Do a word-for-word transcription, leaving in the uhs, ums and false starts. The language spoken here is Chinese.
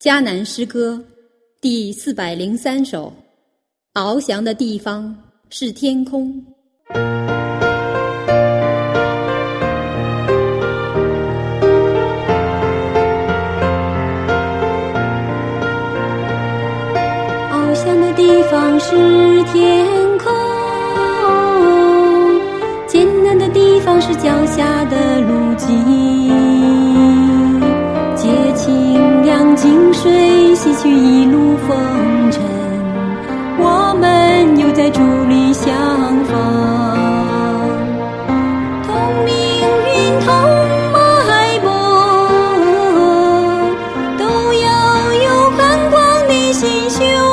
迦南诗歌第四百零三首，翱翔的地方是天空。 翱翔的地方是天空，艰难的地方是脚下的路径，借清凉净水洗去一路风尘，我们又在主里相逢。同命运同脉搏，都要有宽广的心胸，